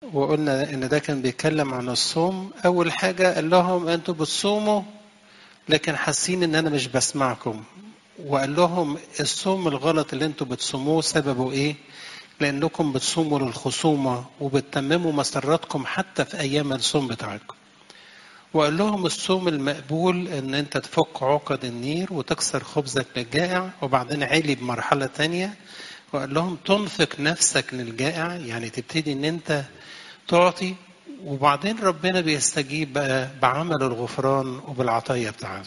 وقلنا ان ده كان بيتكلم عن الصوم. اول حاجة قال لهم انتوا بتصوموا لكن حاسين ان انا مش بسمعكم، وقال لهم الصوم الغلط اللي انتوا بتصوموه سببه ايه؟ لانكم بتصوموا للخصومة وبتتمموا مسراتكم حتى في ايام الصوم بتاعكم. وقال لهم الصوم المقبول ان انت تفك عقد النير وتكسر خبزك للجائع. وبعدين علي بمرحلة تانية وقال لهم تنفق نفسك للجائع، يعني تبتدي ان انت تعطي، وبعدين ربنا بيستجيب بقى بعمل الغفران وبالعطية بتاعته.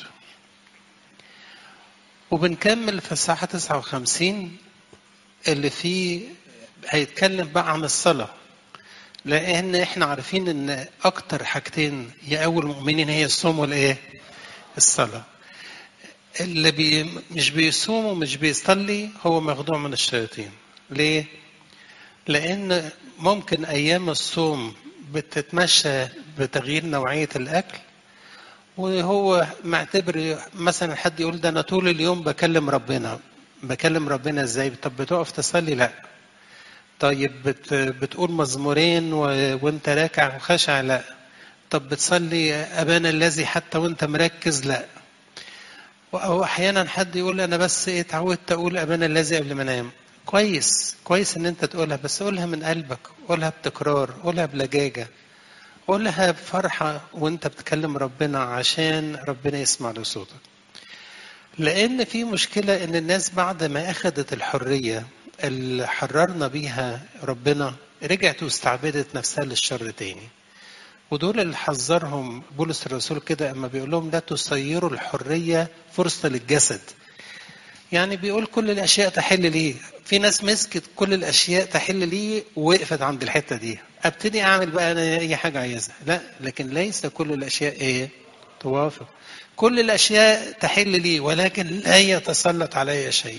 وبنكمل في الساعة 59 اللي فيه هيتكلم بقى عن الصلاة، لأن احنا عارفين ان أكتر حاجتين يقوي المؤمنين هي الصوم والإيه؟ الصلاة. اللي مش بيصوم ومش بيصلي هو مخدوع من الشياطين. ليه؟ لأن ممكن أيام الصوم بتتمشى بتغيير نوعية الأكل، وهو معتبر مثلا حد يقول ده أنا طول اليوم بكلم ربنا. بكلم ربنا إزاي؟ طب بتقف تصلي؟ لا. طيب بتقول مزمورين وانت راكع وخاشع؟ لا. طب بتصلي أبانا الذي حتى وانت مركز؟ لا. أو أحيانا حد يقول أنا بس اتعودت أقول أبانا الذي قبل ما أنام. كويس كويس إن أنت تقولها، بس قولها من قلبك، قولها بتكرار، قولها بلجاجة، قولها بفرحة وأنت بتكلم ربنا عشان ربنا يسمع لصوتك. لأن في مشكلة إن الناس بعد ما أخذت الحرية اللي حررنا بيها ربنا رجعت واستعبدت نفسها للشر تاني. ودول اللي حذرهم بولس الرسول كده اما بيقول لهم لا تصيروا الحريه فرصه للجسد. يعني بيقول كل الاشياء تحل ليه. في ناس مسكت كل الاشياء تحل ليه ووقفت عند الحته دي، ابتدي اعمل بقى انا اي حاجه عايزها. لا، لكن ليس كل الاشياء ايه؟ توافق. كل الاشياء تحل لي ولكن لا يتسلط علي شيء.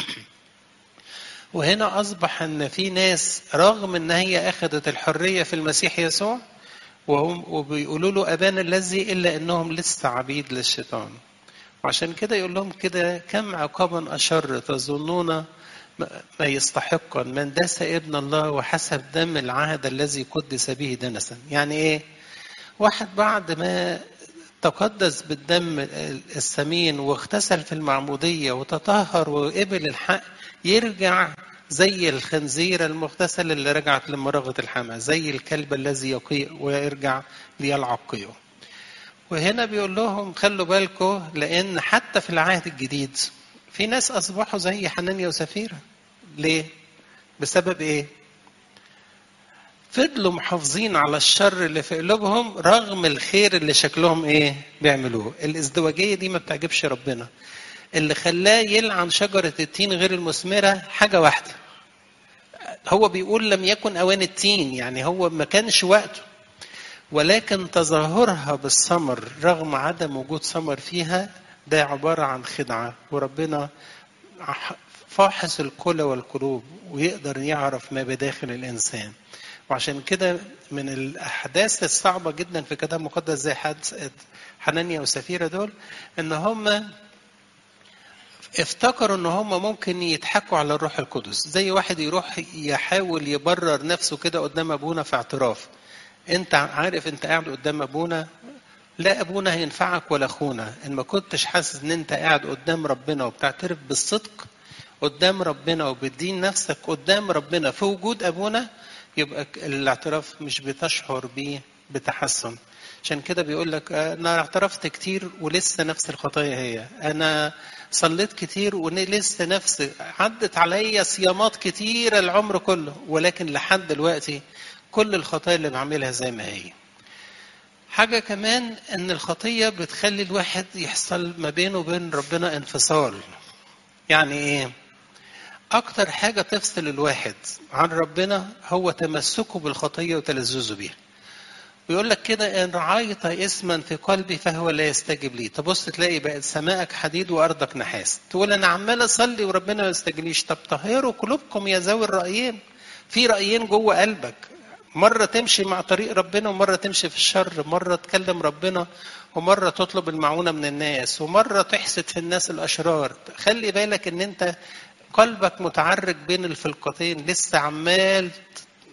وهنا اصبح ان في ناس رغم ان هي اخذت الحريه في المسيح يسوع وبيقولوا له أبانا الذي، إلا أنهم لسه عبيد للشيطان. وعشان كده يقول لهم كده كم عقابا أشر تظنون ما يستحق من داس ابن الله وحسب دم العهد الذي قدس به دنسا. يعني إيه؟ واحد بعد ما تقدس بالدم الثمين واغتسل في المعمودية وتطهر وقبل الحق يرجع زي الخنزير المغتسل اللي رجعت لمراغة الحمى، زي الكلب الذي يقيء ويرجع ليلعق قيء. وهنا بيقول لهم خلوا بالكم، لأن حتى في العهد الجديد في ناس أصبحوا زي حنانيا وسفيرة. ليه؟ بسبب إيه؟ فضلوا محافظين على الشر اللي في قلوبهم رغم الخير اللي شكلهم ايه بيعملوه. الازدواجية دي ما بتعجبش ربنا. اللي خلاه يلعن شجرة التين غير المثمرة حاجة واحدة، هو بيقول لم يكن أوان التين، يعني هو ما كانش وقته، ولكن تظاهرها بالثمر رغم عدم وجود ثمر فيها ده عبارة عن خدعة. وربنا فاحص الكلى والقلوب ويقدر يعرف ما بداخل الإنسان. وعشان كده من الأحداث الصعبة جدا في الكتاب المقدس زي حادثة حنانيا وسفيرة دول، إن هم افتكروا إن هم ممكن يضحكوا على الروح القدس. زي واحد يروح يحاول يبرر نفسه كده قدام أبونا في اعتراف. أنت عارف أنت قاعد قدام أبونا، لا أبونا هينفعك ولا أخونا إن ما كنتش حاسس إن أنت قاعد قدام ربنا وبتعترف بالصدق قدام ربنا وبتدين نفسك قدام ربنا في وجود أبونا، يبقى الاعتراف مش بتشعر بيه بتحسن. عشان كده بيقول لك أنا اعترفت كتير ولسه نفس الخطايا هي، أنا صليت كتير ولسه نفس، عدت عليا صيامات كتير العمر كله ولكن لحد دلوقتي كل الخطايا اللي بعملها زي ما هي. حاجة كمان ان الخطية بتخلي الواحد يحصل ما بينه وبين ربنا انفصال. يعني ايه؟ اكتر حاجة تفصل الواحد عن ربنا هو تمسكه بالخطية وتلذذه بيها. ويقول لك كده ان رعيت اسما في قلبي فهو لا يستجب لي. تبص تلاقي بقت سماءك حديد وارضك نحاس، تقول انا عمال اصلي وربنا ما يستجيبليش. طب طهروا قلوبكم يا ذوي الرايين. في رايين جوه قلبك، مرة تمشي مع طريق ربنا ومرة تمشي في الشر، مرة تكلم ربنا ومرة تطلب المعونة من الناس ومرة تحسد في الناس الأشرار. خلي بالك ان انت قلبك متعرج بين الفلقتين، لسه عمال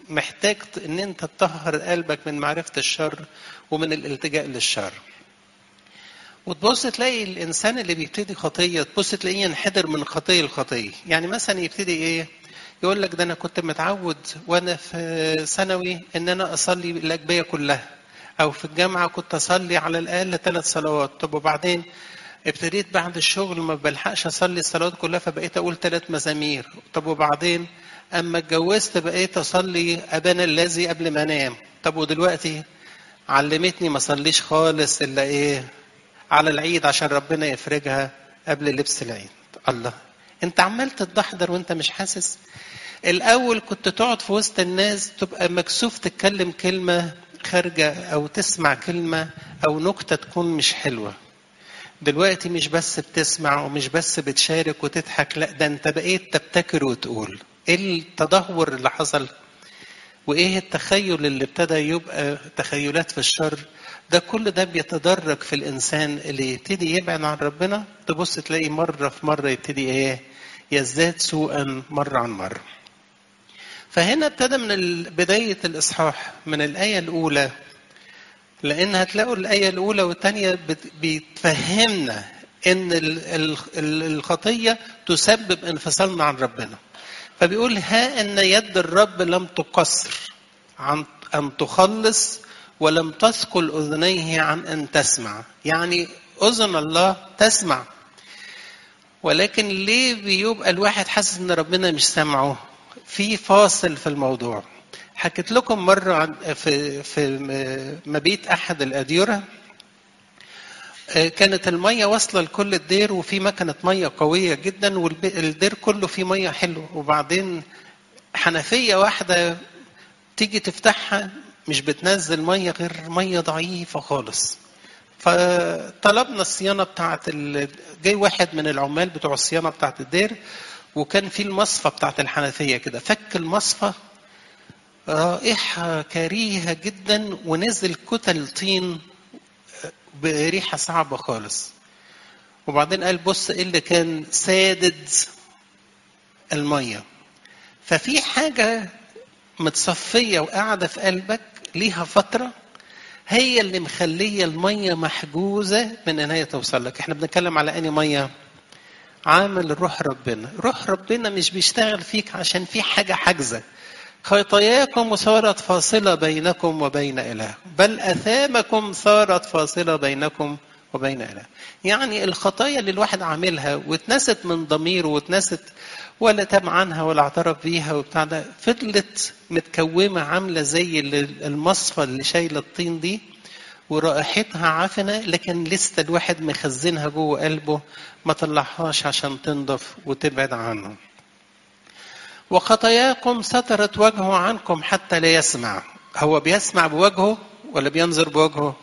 محتاج ان انت تطهر قلبك من معرفة الشر ومن الالتجاء للشر. وتبص تلاقي الانسان اللي بيبتدي خطية تبص تلاقيه ينحدر من خطية لخطية. يعني مثلا يبتدي ايه؟ يقول لك ده انا كنت متعود وانا في ثانوي ان انا اصلي الاجبية كلها، او في الجامعة كنت اصلي على الاقل 3 صلوات. طب وبعدين ابتديت بعد الشغل ما بلحقش اصلي الصلوات كلها فبقيت اقول 3 مزامير. طب وبعدين اما اتجوزت بقيت اصلي ابانا الذي قبل ما انام. طب ودلوقتي علمتني ما اصليش خالص الا ايه؟ على العيد عشان ربنا يفرجها قبل لبس العيد. الله، انت عمال تتدحضر وانت مش حاسس. الاول كنت تقعد في وسط الناس تبقى مكسوف تتكلم كلمة خارجة او تسمع كلمة او نكتة تكون مش حلوة. دلوقتي مش بس بتسمع ومش بس بتشارك وتضحك، لا ده انت بقيت تبتكر وتقول. ايه التدهور اللي حصل؟ وايه التخيل اللي ابتدى يبقى تخيلات في الشر؟ ده كل ده بيتدرج في الانسان اللي يبتدي يبعد عن ربنا. تبص تلاقي مرة في مرة يبتدي ايه؟ يزداد سوءا مرة عن مرة. فهنا ابتدى من بداية الإصحاح من الآية الأولى، لأن هتلاقوا الآية الأولى والثانية بتفهمنا إن الخطية تسبب انفصالنا عن ربنا. فبيقول ها إن يد الرب لم تقصر عن أن تخلص ولم تثقل أذنيه عن أن تسمع. يعني أذن الله تسمع، ولكن ليه بيبقى الواحد حاسس إن ربنا مش سامعه؟ في فاصل في الموضوع. حكيت لكم مرة عن في مبيت أحد الأديرة، كانت المية واصلة لكل الدير وفي مكنة مية قوية جدا والدير كله فيه مية حلوة، وبعدين حنفية واحدة تيجي تفتحها مش بتنزل مية غير مية ضعيفة خالص. فطلبنا الصيانة بتاعت جاي واحد من العمال بتوع الصيانة بتاعت الدير، وكان في المصفى بتاعت الحنفية كده، فك المصفى رائحة كريهة جدا ونزل كتل طين بريحة صعبة خالص. وبعدين قال بص ايه اللي كان سادد المية. ففي حاجة متصفية وقاعدة في قلبك ليها فترة هي اللي مخلية المية محجوزة من ان هي توصل لك. احنا بنتكلم على اني مية عامل روح ربنا. روح ربنا مش بيشتغل فيك عشان في حاجة حاجزة. خطاياكم صارت فاصلة بينكم وبين إله، بل أثامكم صارت فاصلة بينكم وبين إله. يعني الخطايا اللي الواحد عاملها واتنست من ضميره واتنست ولا تاب عنها ولا اعترف بيها وبتاع ده، فضلت متكومة عاملة زي المصفى اللي شايلة الطين دي ورائحتها عفنة، لكن لسه الواحد مخزنها جوه قلبه ما طلعهاش عشان تنضف وتبعد عنه. وخطاياكم سترت وجهه عنكم حتى لا يسمع. هو بيسمع بوجهه ولا بينظر بوجهه؟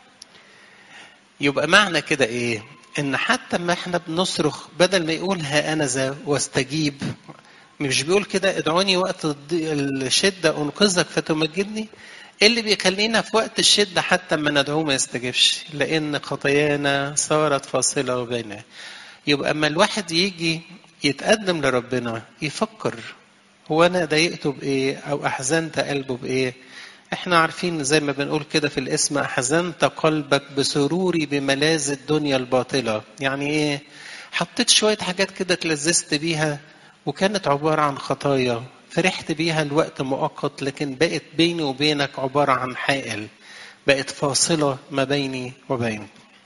يبقى معنى كده ايه؟ ان حتى ما احنا بنصرخ بدل ما يقول ها انا ذا واستجيب، مش بيقول كده ادعوني وقت الشدة انقذك فتمجدني؟ اللي بيخلينا في وقت الشدة حتى ما ندعوه ما يستجيبش، لان خطايانا صارت فاصلة بيننا. يبقى اما الواحد يجي يتقدم لربنا يفكر هو أنا ضايقته بإيه أو أحزنت قلبه بإيه. إحنا عارفين زي ما بنقول كده في الاسم أحزنت قلبك بسروري بملاذ الدنيا الباطلة. يعني إيه؟ حطيت شوية حاجات كده تلذذت بيها وكانت عبارة عن خطايا، فرحت بيها الوقت مؤقت، لكن بقت بيني وبينك عبارة عن حائل، بقت فاصلة ما بيني وبينك.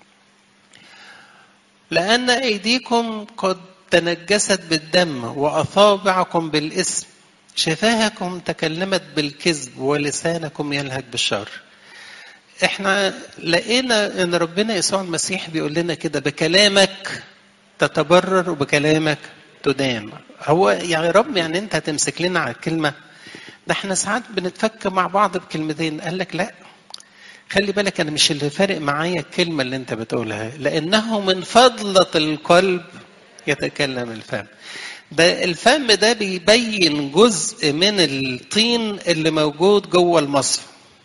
لأن أيديكم قد تنجست بالدم وأصابعكم بالإثم، شفاهكم تكلمت بالكذب ولسانكم يلهج بالشر. احنا لقينا ان ربنا يسوع المسيح بيقول لنا كده بكلامك تتبرر وبكلامك تدان. هو يعني رب يعني انت هتمسك لنا على الكلمة؟ ده احنا ساعات بنتفك مع بعض بكلمتين. قال لك لا، خلي بالك انا مش اللي فارق معايا الكلمة اللي انت بتقولها، لانه من فضلة القلب يتكلم الفم. ده الفم ده بيبين جزء من الطين اللي موجود جوه المصفى.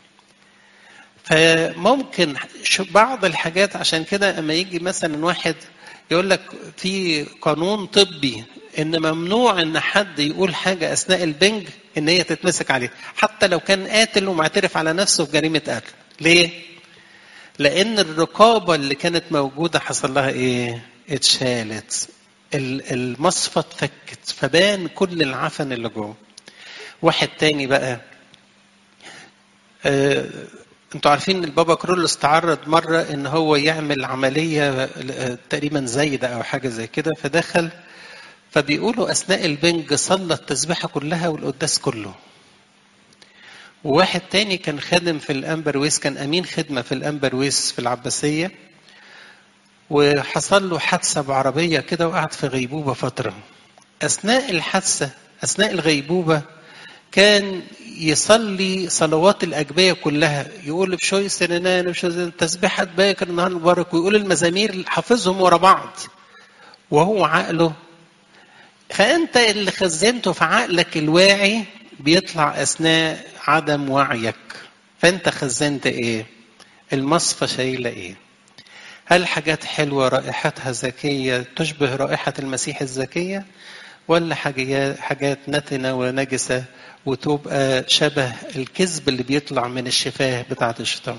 فممكن بعض الحاجات، عشان كده اما يجي مثلا واحد يقول لك في قانون طبي ان ممنوع ان حد يقول حاجة اثناء البنج، ان هي تتمسك عليه، حتى لو كان قاتل ومعترف على نفسه بجريمه قتل. ليه؟ لان الرقابه اللي كانت موجوده حصل لها ايه؟ اتشالت، المصفى اتفكت، فبان كل العفن اللي جوه. واحد تاني بقى، انتوا عارفين البابا كرولوس تعرض مرة ان هو يعمل عملية تقريبا زايدة او حاجة زي كده، فدخل، فبيقولوا اثناء البنج صلى التسبيحة كلها والقداس كله. وواحد تاني كان خادم في الأنبرويس، كان امين خدمة في الأنبرويس في العباسية، وحصل له حادثة بعربية كده وقعد في غيبوبة فترة. اثناء الحادثة، اثناء الغيبوبة، كان يصلي صلوات الأجبية كلها، يقول بشوي سننان وبشوي تسبيحة باكر النهار مبارك، ويقول المزامير حافظهم ورا بعض وهو عقله. فأنت اللي خزنته في عقلك الواعي بيطلع أثناء عدم وعيك. فأنت خزنت إيه؟ المصفى شايلة إيه؟ هل حاجات حلوة رائحتها زكية تشبه رائحة المسيح الزكية، ولا حاجات نتنة ونجسة وتبقى شبه الكذب اللي بيطلع من الشفاه بتاعة الشيطان؟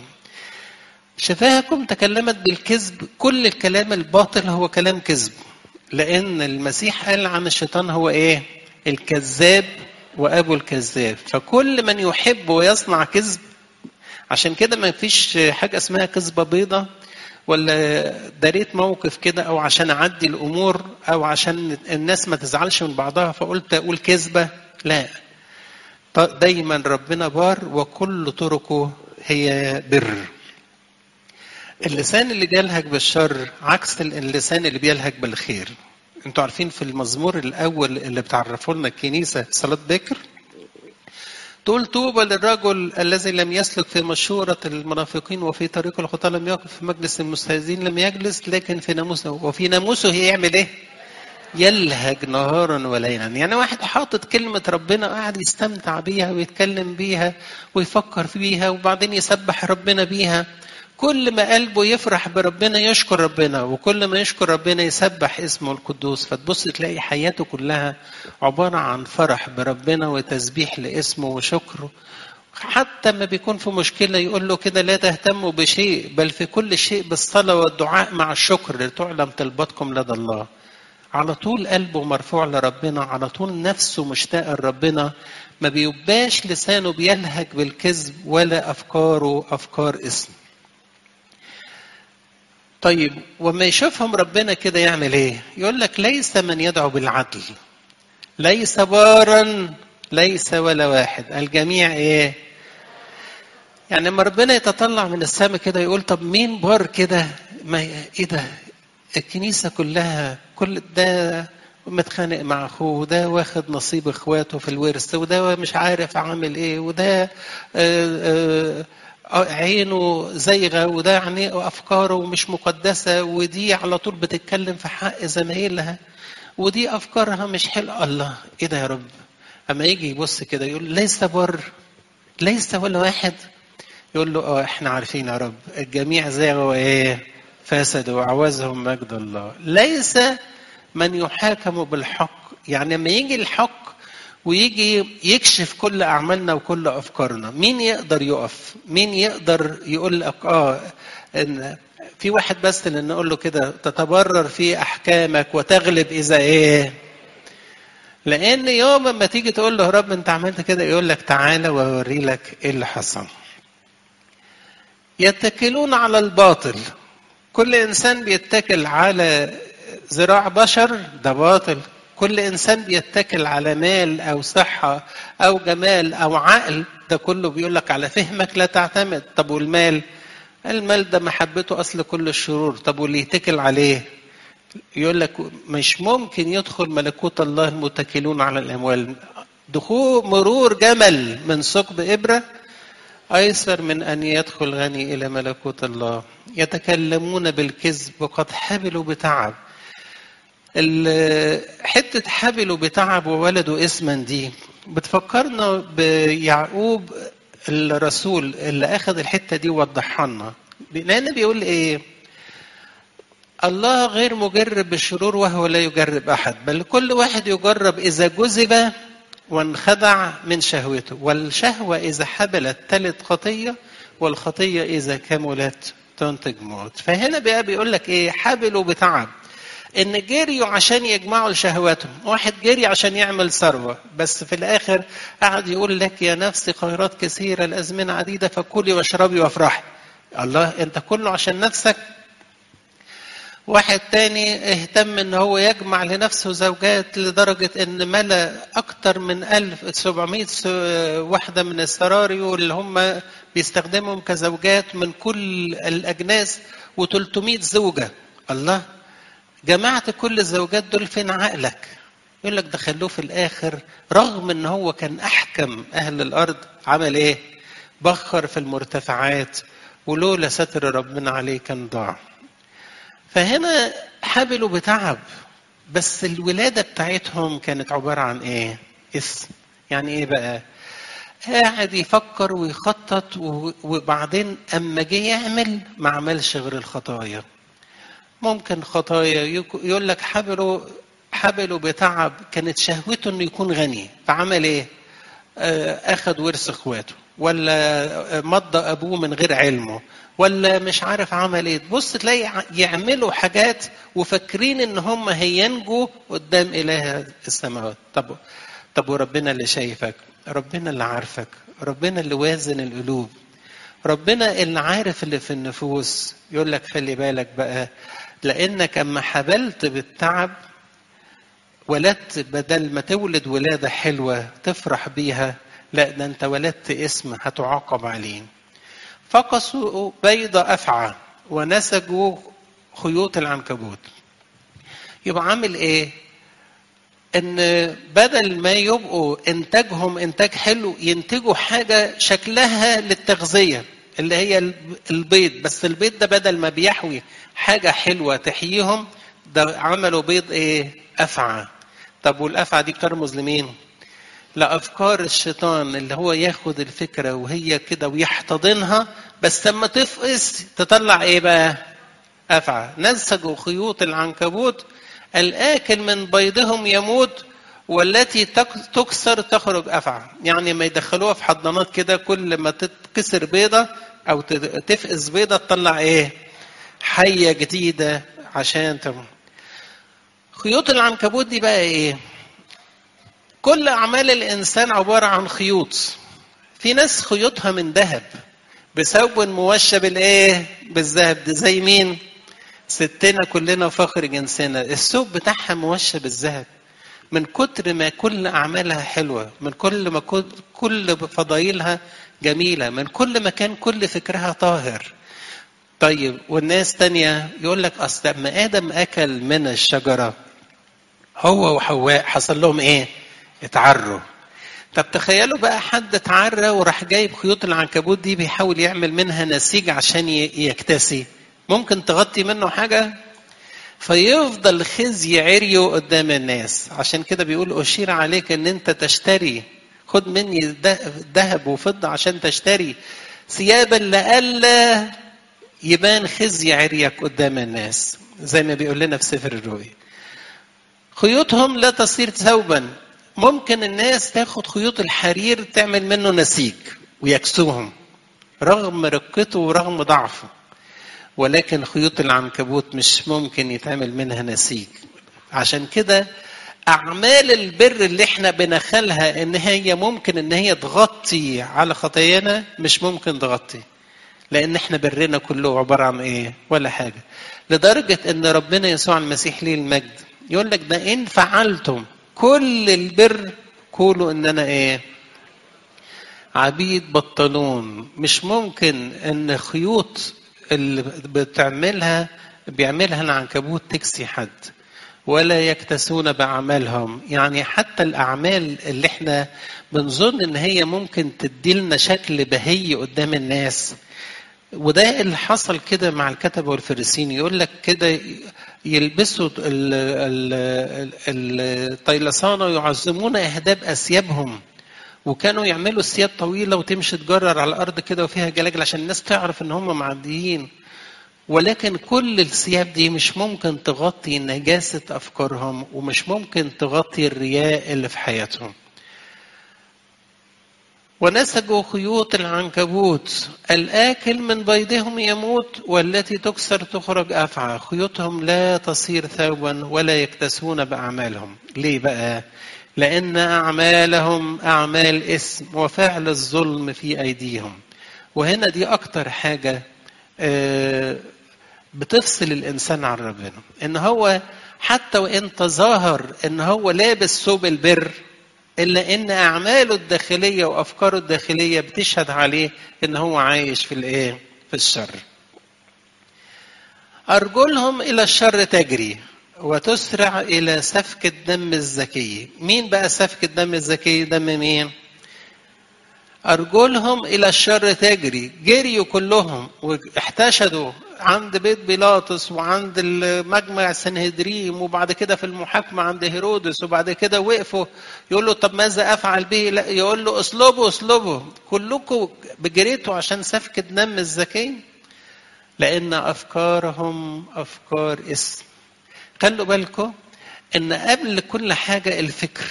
شفاهكم تكلمت بالكذب، كل الكلام الباطل هو كلام كذب، لأن المسيح قال عن الشيطان هو إيه؟ الكذاب وأبو الكذاب. فكل من يحب ويصنع كذب، عشان كده ما فيش حاجة اسمها كذبة بيضة، ولا داريت موقف كده أو عشان أعدي الأمور أو عشان الناس ما تزعلش من بعضها فقلت أقول كذبة. لا، دايما ربنا بار وكل طرقه هي بر. اللسان اللي بيلهج بالشر عكس اللسان اللي بيلهج بالخير. انتوا عارفين في المزمور الأول اللي بتعرفوا لنا الكنيسة صلاة بكر، تقول طوبى للرجل الذي لم يسلك في مشورة المنافقين وفي طريق الخطاة لم يقف في مجلس المستهزئين لم يجلس، لكن في ناموسه، وفي ناموسه يعمل ايه؟ يلهج نهارا وليلا. يعني واحد حاطط كلمة ربنا قاعد يستمتع بيها ويتكلم بيها ويفكر فيها وبعدين يسبح ربنا بيها. كل ما قلبه يفرح بربنا يشكر ربنا، وكل ما يشكر ربنا يسبح اسمه القدوس. فتبص تلاقي حياته كلها عبارة عن فرح بربنا وتسبيح لاسمه وشكره. حتى ما بيكون في مشكلة يقول له كده لا تهتموا بشيء بل في كل شيء بالصلاة والدعاء مع الشكر تعلم طلباتكم لدى الله. على طول قلبه مرفوع لربنا، على طول نفسه مشتاق لربنا، ما بيبقاش لسانه بيلهج بالكذب ولا أفكاره أفكار اسم. طيب وما يشوفهم ربنا كده يعمل ايه؟ يقول لك ليس من يدعو بالعدل، ليس بارا، ليس ولا واحد، الجميع ايه؟ يعني لما ربنا يتطلع من السماء كده يقول طب مين بار كده؟ ما ايه ده؟ الكنيسة كلها كل ده متخانق مع اخوه، وده واخد نصيب اخواته في الورث، وده مش عارف عامل ايه، وده عينه زيغة، وده يعني أفكاره مش مقدسة، ودي على طول بتتكلم في حق زمايلها، ودي أفكارها مش حلوة. الله إيه ده يا رب؟ أما يجي يبص كده يقول ليس بر، ليس ولا واحد. يقول له إحنا عارفين يا رب الجميع زاغوا وإيه؟ فسدوا وعوزهم مجد الله. ليس من يحاكم بالحق. يعني لما يجي الحق ويجي يكشف كل أعمالنا وكل أفكارنا، مين يقدر يقف؟ مين يقدر يقول لك إن في واحد بس اللي نقول له كده تتبرر في أحكامك وتغلب إذا إيه؟ لأن يوم ما تيجي تقول له رب أنت عملت كده يقول لك تعالى وأوري لك إيه اللي حصل. يتكلون على الباطل. كل إنسان بيتكل على ذراع بشر ده باطل. كل إنسان بيتكل على مال أو صحة أو جمال أو عقل ده كله بيقول لك على فهمك لا تعتمد. طب والمال؟ المال ده محبته أصل كل الشرور. طب واللي يتكل عليه يقول لك مش ممكن يدخل ملكوت الله المتكلون على الأموال. دخول مرور جمل من ثقب إبرة أيسر من أن يدخل غني إلى ملكوت الله. يتكلمون بالكذب وقد حبلوا بتعب. حتة حبلوا بتعب وولدوا اسما دي بتفكرنا بيعقوب الرسول اللي أخذ الحتة دي ووضحها لنا، لأن بيقول إيه؟ الله غير مجرب بالشرور وهو لا يجرب أحد، بل كل واحد يجرب إذا جذب وانخدع من شهوته، والشهوة إذا حبلت تلد خطية، والخطية إذا كملت تنتج موت. فهنا بقى بيقول لك إيه؟ حبلوا بتعب، إن جريوا عشان يجمعوا لشهواتهم. واحد جري عشان يعمل ثروة، بس في الآخر قعد يقول لك يا نفسي خيرات كثيرة الأزمنة عديدة فكلي واشربي وافرحي. الله، أنت كله عشان نفسك؟ واحد تاني اهتم ان هو يجمع لنفسه زوجات لدرجة ان ملا اكتر من 1700 واحدة من السراريو اللي هم بيستخدمهم كزوجات من كل الاجناس، و300 زوجة. الله، جمعت كل الزوجات دول، فين عقلك؟ يقول لك دخلوه في الاخر رغم ان هو كان احكم اهل الارض، عمل ايه؟ بخر في المرتفعات، ولولا ستر ربنا عليه كان ضاع. فهنا حبلوا بتعب، بس الولادة بتاعتهم كانت عبارة عن ايه؟ اسم. يعني ايه بقى؟ قاعد يفكر ويخطط، وبعدين اما جه يعمل ما عملش غير الخطايا. ممكن خطايا يقول لك حبلوا بتعب، كانت شهوته انه يكون غني، فعمل ايه؟ اخذ ورث اخواته، ولا مضى ابوه من غير علمه، ولا مش عارف عمل ايه. تبص تلاقي يعملوا حاجات وفاكرين ان هم هينجوا قدام اله السماوات. طب وربنا اللي شايفك، ربنا اللي عارفك، ربنا اللي وازن القلوب، ربنا اللي عارف اللي في النفوس. يقول لك خلي بالك بقى، لانك اما حبلت بالتعب ولدت، بدل ما تولد ولادة حلوة تفرح بيها، لا ده انت ولدت اسم هتعاقب عليه. فقصوا بيض أفعى ونسجوا خيوط العنكبوت. يبقى عامل ايه؟ ان بدل ما يبقوا انتاجهم انتاج حلو، ينتجوا حاجة شكلها للتغذية اللي هي البيض، بس البيض ده بدل ما بيحوي حاجة حلوة تحييهم، ده عملوا بيض ايه؟ أفعى. طب والأفعى دي بترمز لمين؟ لأفكار الشيطان، اللي هو ياخد الفكرة وهي كده ويحتضنها، بس لما تفقس تطلع ايه بقى؟ أفعى. نسجوا خيوط العنكبوت، الآكل من بيضهم يموت، والتي تكسر تخرج أفعى. يعني ما يدخلوها في حضانات كده، كل ما تتكسر بيضة أو تفقس بيضة تطلع ايه؟ حية جديدة عشان تموت. خيوط العنكبوت دي بقى ايه؟ كل اعمال الانسان عباره عن خيوط. في ناس خيوطها من ذهب بثوب موشى بالايه؟ بالذهب. ده زي مين؟ ستنا كلنا فخر جنسنا، الثوب بتاعها موشى بالذهب، من كتر ما كل اعمالها حلوه، من كل ما كل فضايلها جميله، من كل ما كان كل فكرها طاهر. طيب والناس تانية يقول لك اصل لما ادم اكل من الشجره هو وحواء حصل لهم ايه؟ اتعروا. طب تخيلوا بقى حد اتعرى وراح جايب خيوط العنكبوت دي بيحاول يعمل منها نسيج عشان يكتسي، ممكن تغطي منه حاجة؟ فيفضل خزي عريه قدام الناس. عشان كده بيقول أشير عليك ان انت تشتري، خد مني ذهب وفضة عشان تشتري ثيابا لألا يبان خزي عريك قدام الناس، زي ما بيقول لنا في سفر الرؤيا. خيوطهم لا تصير ثوبا. ممكن الناس تاخد خيوط الحرير تعمل منه نسيج ويكسوهم رغم رقته ورغم ضعفه، ولكن خيوط العنكبوت مش ممكن يتعمل منها نسيج. عشان كده أعمال البر اللي احنا بنخلها ان هي ممكن ان هي تغطي على خطايانا، مش ممكن تغطي، لان احنا برنا كله عبارة عن ايه؟ ولا حاجة. لدرجة ان ربنا يسوع المسيح ليه المجد يقول لك ده ان فعلتم كل البر قولوا ان انا ايه؟ عبيد بطلون. مش ممكن ان خيوط اللي بيعملها العنكبوت تكسي حد، ولا يكتسون باعمالهم. يعني حتى الاعمال اللي احنا بنظن ان هي ممكن تديلنا شكل بهي قدام الناس، وده اللي حصل كده مع الكتبة والفريسين. يقول لك كده يلبسوا الطيلسانة ويعظمون أهداب أثيابهم، وكانوا يعملوا الثياب طويلة وتمشي تجرر على الأرض كده وفيها جلاجل عشان الناس تعرف إن هم معديين. ولكن كل الثياب دي مش ممكن تغطي نجاسة أفكارهم، ومش ممكن تغطي الرياء اللي في حياتهم. ونسجوا خيوط العنكبوت، الآكل من بيضهم يموت والتي تكسر تخرج أفعى. خيوطهم لا تصير ثوبا ولا يكتسون بأعمالهم. ليه بقى؟ لأن أعمالهم أعمال إثم وفعل الظلم في أيديهم. وهنا دي أكتر حاجة بتفصل الإنسان عن ربنا، إن هو حتى وإن تظاهر إن هو لابس ثوب البر، إلا إن أعماله الداخلية وأفكاره الداخلية بتشهد عليه إن هو عايش في الإيه؟ في الشر. أرجلهم إلى الشر تجري وتسرع إلى سفك الدم الزكي. مين بقى سفك الدم الزكي؟ دم مين؟ أرجلهم إلى الشر تجري، جريوا كلهم واحتشدوا عند بيت بيلاطس وعند المجمع سنهدريم، وبعد كده في المحاكمة عند هيرودس، وبعد كده وقفوا يقول له طب ماذا أفعل به؟ لا، يقول له اصلبوا اصلبوا. كلكم بجريتوا عشان سفك الدم الزكي، لأن أفكارهم أفكار اسم. خلوا بالكم إن قبل كل حاجة الفكر،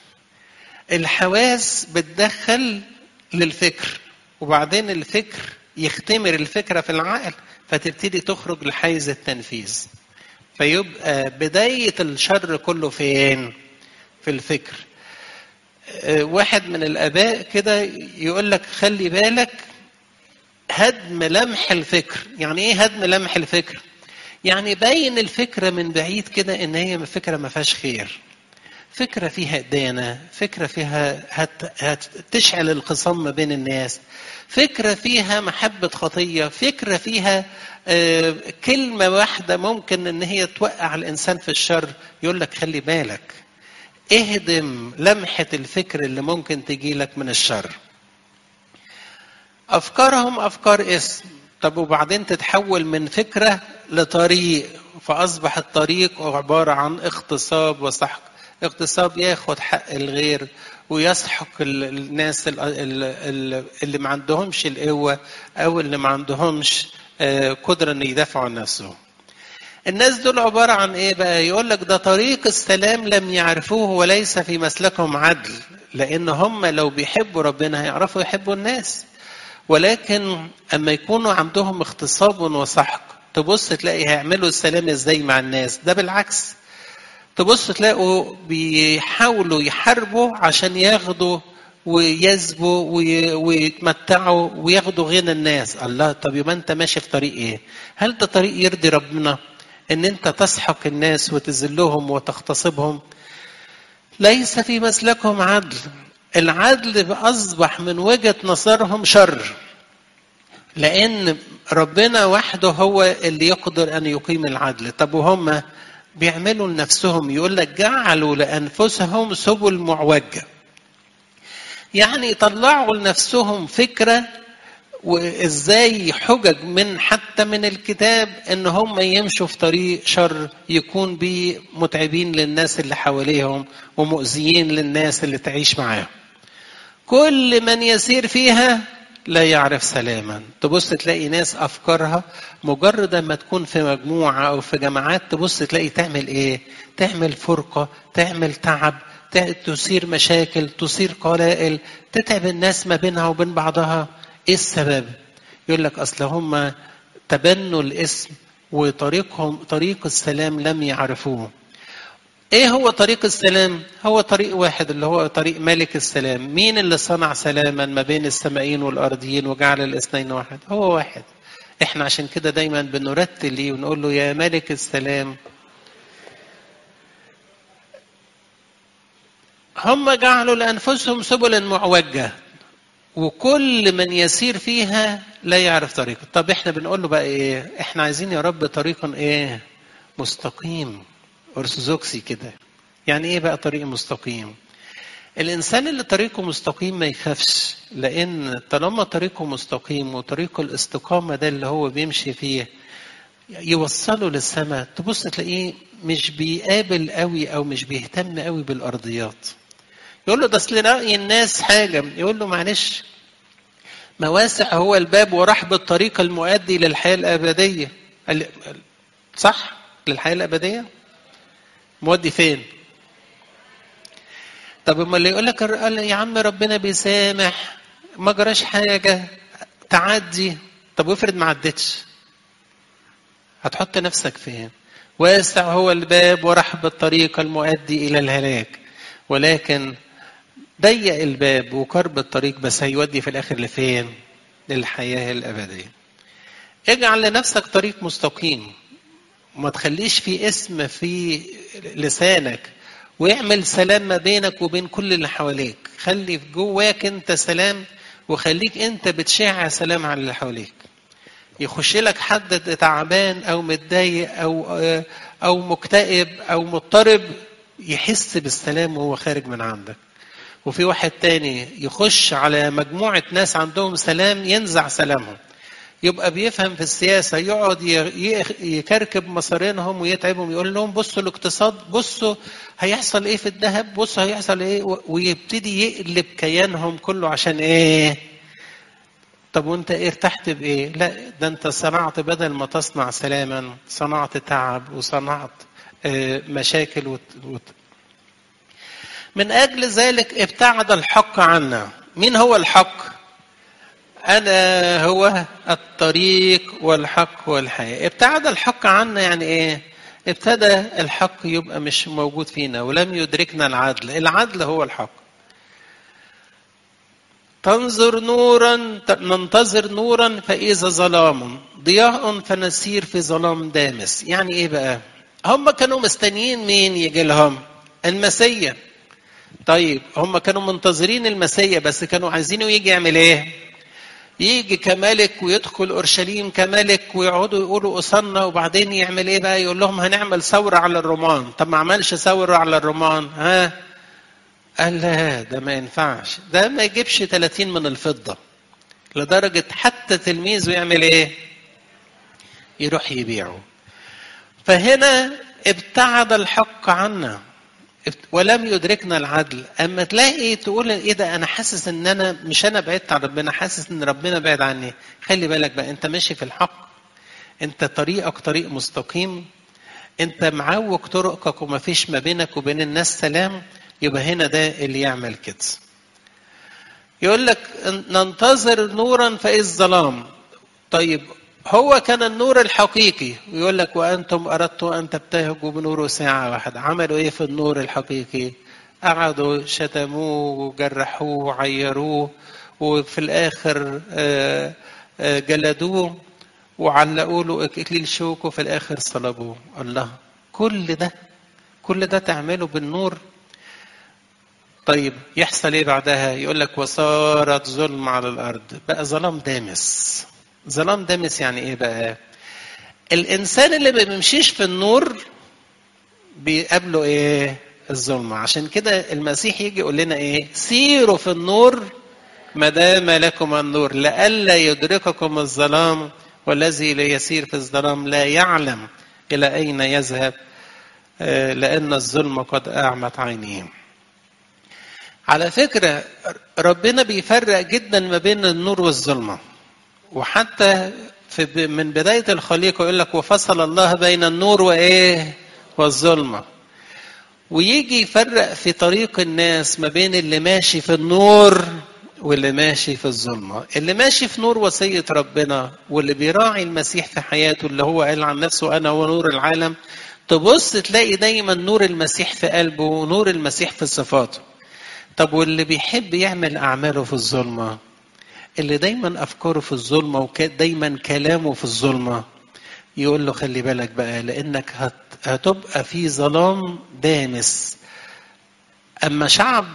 الحواس بتدخل للفكر، وبعدين الفكر يختمر الفكرة في العقل فتبتدي تخرج لحيز التنفيذ. فيبقى بداية الشر كله فين؟ في الفكر. واحد من الآباء كده يقول لك خلي بالك هدم لمح الفكر. يعني ايه هدم لمح الفكر؟ يعني باين الفكرة من بعيد كده ان هي فكرة ما فيهاش خير، فكرة فيها إدانة، فكرة فيها هتشعل الخصام ما بين الناس، فكرة فيها محبة خطية، فكرة فيها كلمة واحدة ممكن ان هي توقع الإنسان في الشر. يقول لك خلي بالك، اهدم لمحة الفكر اللي ممكن تجي لك من الشر. أفكارهم أفكار اسم. طب وبعدين تتحول من فكرة لطريق، فأصبح الطريق عبارة عن اغتصاب وسحق. اغتصاب ياخد حق الغير ويسحق الناس اللي ما عندهمش القوة أو اللي ما عندهمش قدرة أن يدافعوا عن نفسهم. الناس دول عبارة عن إيه بقى؟ يقول لك ده طريق السلام لم يعرفوه وليس في مسلكهم عدل. لأن هم لو بيحبوا ربنا هيعرفوا يحبوا الناس، ولكن أما يكونوا عندهم اغتصاب وسحق تبص تلاقي هيعملوا السلام إزاي مع الناس؟ ده بالعكس، تبص تلاقوا بيحاولوا يحاربوا عشان ياخدوا ويسبوا ويتمتعوا وياخدوا غنى الناس. الله، طب يبقى انت ماشي في طريق ايه؟ هل ده طريق يرضي ربنا ان انت تسحق الناس وتذلهم وتغتصبهم؟ ليس في مسلكهم عدل. العدل اصبح من وجهة نظرهم شر، لان ربنا وحده هو اللي يقدر ان يقيم العدل. طب وهم بيعملوا لنفسهم، يقول لك جعلوا لأنفسهم سبل معوجة. يعني يطلعوا لنفسهم فكرة وإزاي حجج من حتى من الكتاب إن هم يمشوا في طريق شر يكون بيه متعبين للناس اللي حواليهم ومؤذيين للناس اللي تعيش معاهم. كل من يسير فيها لا يعرف سلاما. تبص تلاقي ناس أفكارها مجرد ما تكون في مجموعة أو في جماعات تبص تلاقي تعمل إيه؟ تعمل فرقة، تعمل تعب، تثير مشاكل، تثير قلائل، تتعب الناس ما بينها وبين بعضها. إيه السبب؟ يقول لك أصل هم تبنوا الاسم وطريقهم طريق السلام لم يعرفوه. ايه هو طريق السلام؟ هو طريق واحد اللي هو طريق ملك السلام. مين اللي صنع سلاما ما بين السمائين والارضيين وجعل الاثنين واحد؟ هو واحد. احنا عشان كده دايما بنرتل ليه ونقول له يا ملك السلام. هم جعلوا لانفسهم سبلا معوجة وكل من يسير فيها لا يعرف طريقه. طب احنا بنقول له بقى ايه؟ احنا عايزين يا رب طريقا ايه؟ مستقيم، أرثوذكسي كده. يعني ايه بقى طريق مستقيم؟ الانسان اللي طريقه مستقيم ما يخافش، لان طالما طريقه مستقيم وطريقه الاستقامه ده اللي هو بيمشي فيه يوصله للسماء، تبص تلاقيه مش بيقابل قوي او مش بيهتم قوي بالارضيات. يقول له ده اصل راي الناس حاجه، يقول له معلش، ما واسع هو الباب ورحب الطريق المؤدي للحياه الابديه. صح؟ للحياه الابديه مودي فين؟ طب اما اللي يقول لك يا عم ربنا بيسامح، ما جراش حاجة، تعدي. طب وافرض ما عدتش، هتحط نفسك فين؟ واسع هو الباب ورحب الطريق المؤدي إلى الهلاك، ولكن ضيق الباب وقرب الطريق بس هيودي في الآخر لفين؟ للحياة الأبدية. اجعل لنفسك طريق مستقيم، وما تخليش في اسم في لسانك، واعمل سلام ما بينك وبين كل اللي حواليك. خلي في جواك انت سلام، وخليك انت بتشع سلام على اللي حواليك. يخش لك حد تعبان او متضايق او مكتئب او مضطرب، يحس بالسلام وهو خارج من عندك. وفي واحد تاني يخش على مجموعة ناس عندهم سلام ينزع سلامهم. يبقى بيفهم في السياسة، يقعد يكركب مصارينهم ويتعبهم، يقول لهم بصوا الاقتصاد، بصوا هيحصل ايه في الذهب، بصوا هيحصل ايه، ويبتدي يقلب كيانهم كله. عشان ايه؟ طب وانت ارتحت بايه؟ لا، ده انت صنعت بدل ما تصنع سلاما صنعت تعب وصنعت مشاكل من اجل ذلك ابتعد الحق عنا. مين هو الحق؟ أنا هو الطريق والحق والحياة. ابتعد الحق عنا يعني إيه؟ ابتدى الحق يبقى مش موجود فينا، ولم يدركنا العدل. العدل هو الحق. ننتظر نورا فإذا ظلام، ضياء فنسير في ظلام دامس. يعني إيه بقى؟ هم كانوا مستنيين مين يجي لهم؟ المسيا. طيب هم كانوا منتظرين المسيا، بس كانوا عايزينه يجي يعمل إيه؟ يجي كملك ويدخل اورشليم كملك، ويقعدوا يقولوا أصلنا، وبعدين يعمل ايه بقى؟ يقول لهم هنعمل ثوره على الرومان. طب ما عملش ثوره على الرومان، قال لا ده ما ينفعش، ده ما يجيبش 30 من الفضه، لدرجه حتى تلميذه يعمل ايه؟ يروح يبيعه. فهنا ابتعد الحق عنا ولم يدركنا العدل. اما تلاقي تقول ايه ده، انا حاسس ان انا مش انا بعدت عن ربنا، حاسس ان ربنا بعد عني. خلي بالك بقى، انت ماشي في الحق، انت طريقك طريق مستقيم، انت معوج طرقك وما فيش ما بينك وبين الناس سلام. يبقى هنا ده اللي يعمل كده. يقول لك ننتظر نورا فإذ ظلام. طيب هو كان النور الحقيقي، ويقول لك وأنتم أردتوا أن تبتهجوا بنور ساعة واحدة. عملوا إيه في النور الحقيقي؟ قعدوا شتموه وجرحوه وعيروه، وفي الآخر جلدوه وعلقوا له إكليل شوك، وفي الآخر صلبوه. الله، كل ده تعمله بالنور؟ طيب يحصل إيه بعدها؟ يقول لك وصارت ظلم على الأرض. بقى ظلام دامس. ظلام دامس يعني ايه بقى؟ الانسان اللي ما بيمشيش في النور بيقابله ايه؟ الظلمه. عشان كده المسيح يجي يقول لنا ايه؟ سيروا في النور ما دام لكم النور لئلا يدرككم الظلام، والذي لا يسير في الظلام لا يعلم الى اين يذهب، لان الظلم قد اعمت عينيه. على فكره ربنا بيفرق جدا ما بين النور والظلمه، وحتى من بداية الخليقة يقول لك وفصل الله بين النور وإيه؟ والظلمة. ويجي يفرق في طريق الناس ما بين اللي ماشي في النور واللي ماشي في الظلمة. اللي ماشي في نور وصية ربنا واللي بيراعي المسيح في حياته، اللي هو قال عن نفسه أنا هو نور العالم، تبص تلاقي دايما نور المسيح في قلبه ونور المسيح في صفاته. طب واللي بيحب يعمل أعماله في الظلمة، اللي دايما أفكاره في الظلمة ودايما كلامه في الظلمة، يقول له خلي بالك بقى، لأنك هتبقى في ظلام دامس. أما شعب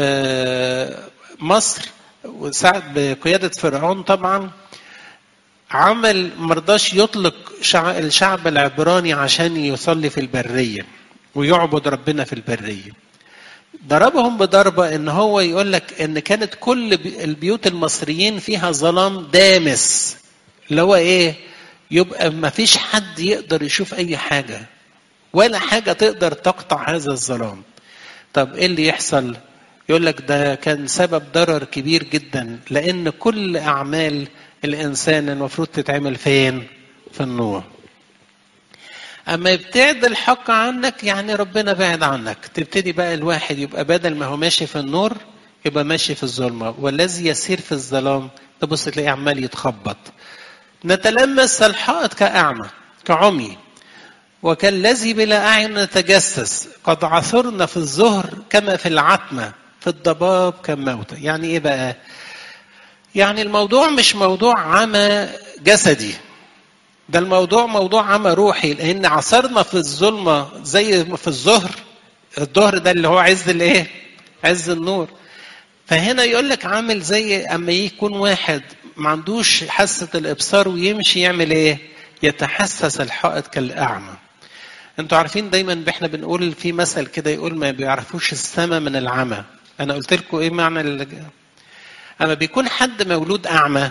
مصر وساعة بقيادة فرعون طبعا عمل مرضاش يطلق الشعب العبراني عشان يصلي في البرية ويعبد ربنا في البرية. ضربهم بضربة ان هو يقول لك ان كانت كل البيوت المصريين فيها ظلام دامس، اللي هو ايه؟ يبقى ما فيش حد يقدر يشوف اي حاجة ولا حاجة تقدر تقطع هذا الظلام. طب ايه اللي يحصل؟ يقول لك ده كان سبب ضرر كبير جدا، لان كل اعمال الانسان المفروض تتعمل فين؟ في النور. اما يبتعد الحق عنك يعني ربنا بعد عنك، تبتدي بقى الواحد يبقى بدل ما هو ماشي في النور يبقى ماشي في الظلمة. والذي يسير في الظلام تبص تلاقيه عمال يتخبط. نتلمس الحائط كأعمى كعمي، وكالذي بلا أعين نتجسس، قد عثرنا في الظهر كما في العتمة، في الضباب كالموتى. يعني إيه بقى؟ يعني الموضوع مش موضوع عمى جسدي، ده الموضوع موضوع عمى روحي، لأن عثرنا في الظلمة زي في الظهر. الظهر ده اللي هو عز الايه؟ عز النور. فهنا يقول لك عامل زي اما يكون واحد ما عندوش حاسة الابصار ويمشي يعمل ايه؟ يتحسس الحائط كالاعمى. انتوا عارفين دايما احنا بنقول في مثل كده يقول ما بيعرفوش السماء من العمى. انا قلت لكم ايه معنى اما بيكون حد مولود اعمى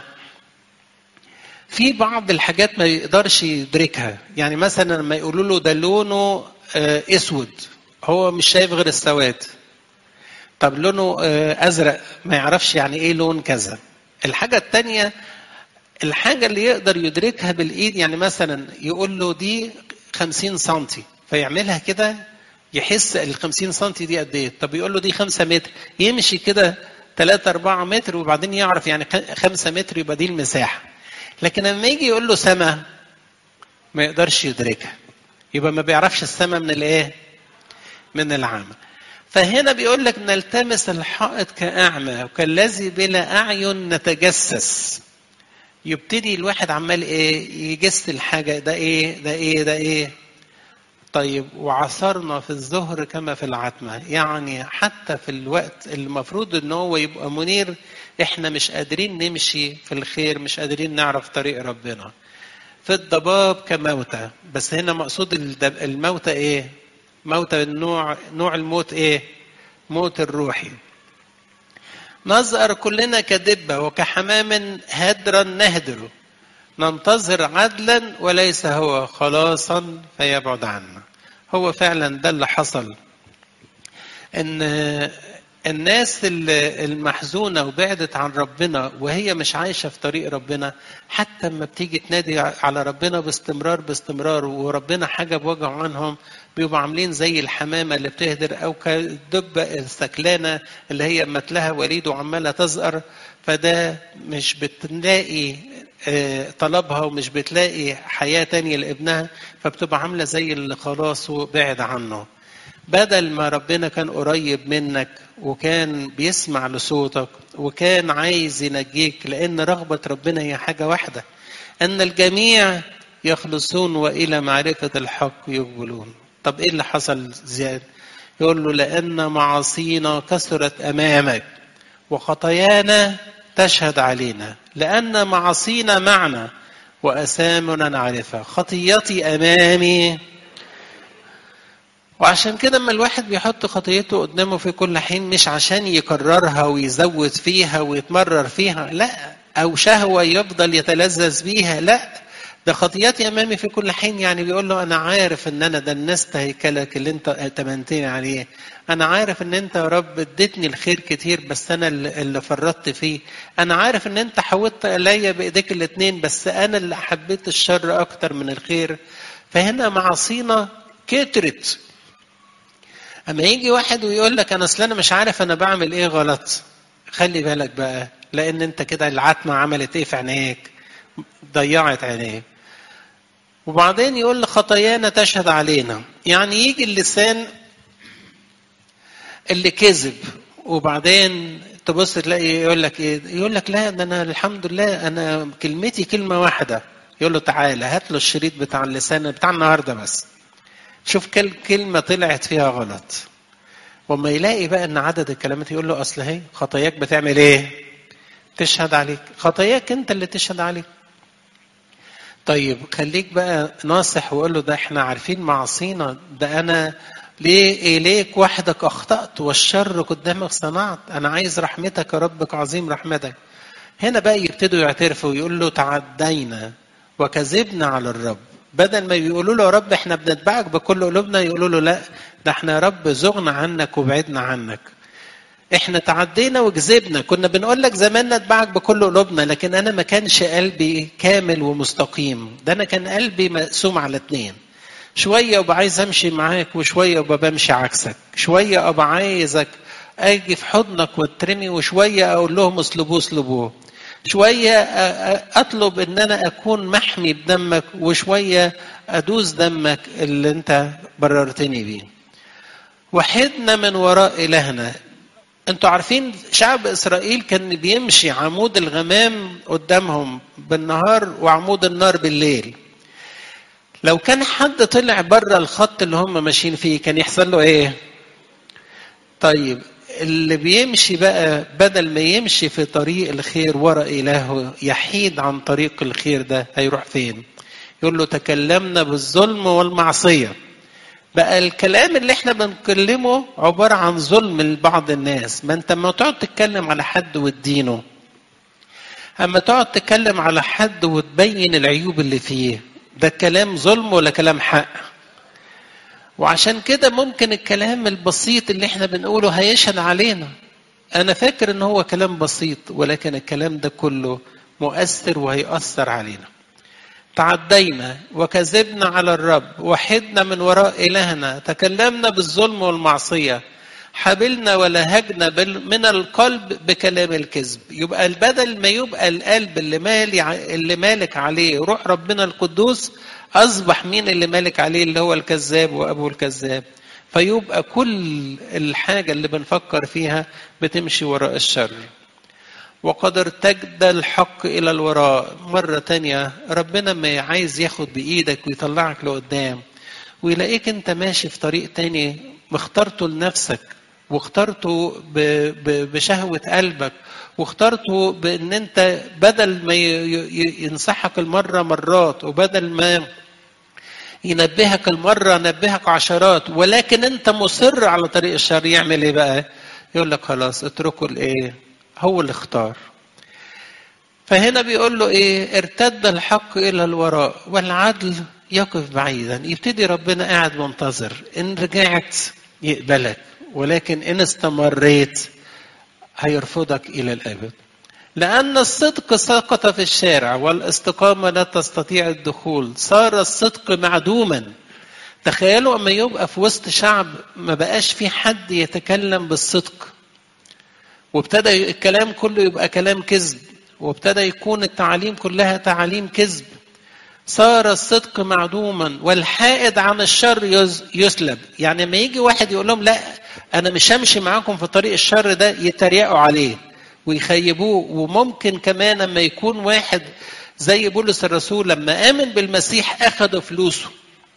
في بعض الحاجات ما يقدرش يدركها. يعني مثلا لما يقولوا له ده لونه اسود، هو مش شايف غير السواد. طب لونه ازرق، ما يعرفش يعني ايه لون كذا. الحاجة التانية، الحاجة اللي يقدر يدركها بالايد، يعني مثلا يقول له دي 50 سنتي فيعملها كده يحس ال 50 سنتي دي قد ايه. طب يقول له دي 5 متر، يمشي كده 3 4 متر وبعدين يعرف يعني 5 متر يبقى دي المساحة. لكن لما يجي يقول له سما ما يقدرش يدركها، يبقى ما بيعرفش السما من الايه؟ من العامة. فهنا بيقول لك نلتمس الحائط كأعمى، وكالذي بلا أعين نتجسس. يبتدي الواحد عمال ايه؟ يجس الحاجة، ده ايه ده ايه ده ايه. طيب وعثرنا في الظهر كما في العتمة، يعني حتى في الوقت اللي المفروض ان هو يبقى منير احنا مش قادرين نمشي في الخير، مش قادرين نعرف طريق ربنا. في الضباب كموتى. بس هنا مقصود الموتى ايه؟ موتى نوع الموت ايه؟ موت الروحي. نظهر كلنا كدبة وكحمام هدرا نهدر، ننتظر عدلا وليس هو خلاصا فيبعد عنا. هو فعلا ده اللي حصل، ان الناس المحزونة وبعدت عن ربنا وهي مش عايشة في طريق ربنا، حتى لما بتيجي تنادي على ربنا باستمرار وربنا حاجة بوجع عنهم، بيبقوا عاملين زي الحمامة اللي بتهدر، أو كالدبة السكلانة اللي هي متلها وليد وعمالة تزقر. فده مش بتلاقي طلبها ومش بتلاقي حياة تانية لابنها، فبتبقى عاملة زي اللي خلاص وبعد عنه. بدل ما ربنا كان قريب منك وكان بيسمع لصوتك وكان عايز ينجيك، لأن رغبة ربنا هي حاجة واحدة، أن الجميع يخلصون وإلى معرفة الحق يقبلون. طب إيه اللي حصل زياد؟ يقول له لأن معاصينا كثرت أمامك وخطايانا تشهد علينا، لأن معاصينا معنا وأثامنا نعرفها، خطيتي أمامي. وعشان كده لما الواحد بيحط خطيته قدامه في كل حين، مش عشان يكررها ويزود فيها ويتمرر فيها، لا، أو شهوة يفضل يتلذذ بيها، لا، ده خطياتي أمامي في كل حين. يعني بيقول له أنا عارف إن أنا دنست هيكلك اللي أنت اتمنتني عليه، أنا عارف إن أنت يا رب اديتني الخير كتير بس أنا اللي فرطت فيه، أنا عارف إن أنت حاولت عليا بإيديك الاتنين بس أنا اللي حبيت الشر أكتر من الخير. فهنا معاصينا كترت. أما يجي واحد ويقول لك أنا أصل أنا مش عارف أنا بعمل إيه غلط، خلي بالك بقى، لأن أنت كده العتمة عملت إيه في عينيك؟ ضيعت عينيك. وبعدين يقول لك خطايانا تشهد علينا، يعني يجي اللسان اللي كذب وبعدين تبص تلاقي يقول لك ايه؟ يقول لك لا ده انا الحمد لله انا كلمتي كلمه واحده. يقول له تعالى هات له الشريط بتاع اللسان بتاع النهارده بس شوف كلمه طلعت فيها غلط. وما يلاقي بقى ان عدد الكلمات يقول له اصل هي خطاياك بتعمل ايه؟ تشهد عليك، خطاياك انت اللي تشهد عليك. طيب خليك بقى ناصح وقول له ده احنا عارفين معصينا، ده انا ليه إليك وحدك أخطأت والشر قدامك صنعت، أنا عايز رحمتك يا ربك عظيم رحمتك. هنا بقى يبتدوا يعترفوا ويقول له تعدينا وكذبنا على الرب. بدل ما يقولوا له يا رب احنا بنتبعك بكل قلوبنا، يقولوا له لا ده احنا يا رب زغنا عنك وبعدنا عنك، احنا تعدينا وكذبنا، كنا بنقول لك زمان نتبعك بكل قلوبنا لكن انا ما كانش قلبي كامل ومستقيم، ده انا كان قلبي مقسوم على 2، شوية أبقى عايز أمشي معاك وشوية أبقى بمشي عكسك، شوية أبقى عايزك اجي في حضنك واترمي، وشويه اقول لهم اصلبوه اصلبوه، شويه اطلب ان انا اكون محمي بدمك، وشويه ادوس دمك اللي انت بررتني بيه. وحدنا من وراء الهنا. انتوا عارفين شعب اسرائيل كان بيمشي عمود الغمام قدامهم بالنهار وعمود النار بالليل. لو كان حد طلع بره الخط اللي هم ماشيين فيه كان يحصل له ايه؟ طيب اللي بيمشي بقى بدل ما يمشي في طريق الخير وراء إلهه يحيد عن طريق الخير ده، هيروح فين؟ يقول له تكلمنا بالظلم والمعصية. بقى الكلام اللي احنا بنكلمه عبارة عن ظلم لبعض الناس. ما انت ما تقعد تتكلم على حد وتدينه، اما تقعد تتكلم على حد وتبين العيوب اللي فيه، ده كلام ظلم ولا كلام حق؟ وعشان كده ممكن الكلام البسيط اللي احنا بنقوله هيشهد علينا. انا فاكر ان هو كلام بسيط، ولكن الكلام ده كله مؤثر وهيأثر علينا. تعدينا وكذبنا على الرب، وحدنا من وراء إلهنا، تكلمنا بالظلم والمعصية، حبلنا ولهجنا من القلب بكلام الكذب. يبقى البدل ما يبقى القلب اللي مالك عليه روح ربنا القدوس، أصبح مين اللي مالك عليه؟ اللي هو الكذاب وأبو الكذاب. فيبقى كل الحاجة اللي بنفكر فيها بتمشي وراء الشر. وقد ارتد الحق إلى الوراء. مرة تانية ربنا ما عايز ياخد بإيدك ويطلعك لقدام، ويلاقيك انت ماشي في طريق تاني مختارته لنفسك، واخترته بشهوة قلبك، واخترته بأن انت بدل ما ينصحك المرة مرات، وبدل ما ينبهك المرة نبهك عشرات، ولكن انت مصر على طريق الشر. يعمل ايه بقى؟ يقول لك خلاص اتركوا الايه، هو اللي اختار. فهنا بيقول له ايه؟ ارتد الحق الى الوراء والعدل يقف بعيدا. يبتدي ربنا قاعد منتظر، ان رجعت يقبلك، ولكن ان استمريت هيرفضك الى الابد. لان الصدق سقط في الشارع والاستقامه لا تستطيع الدخول، صار الصدق معدوما. تخيلوا اما يبقى في وسط شعب ما بقاش في حد يتكلم بالصدق، وابتدى الكلام كله يبقى كلام كذب، وابتدى يكون التعاليم كلها تعاليم كذب، صار الصدق معدوما والحائد عن الشر يسلب. يعني ما يجي واحد يقول لهم لا انا مش همشي معاكم في طريق الشر ده، يتريقوا عليه ويخيبوه. وممكن كمان لما يكون واحد زي بولس الرسول لما آمن بالمسيح أخذ فلوسه.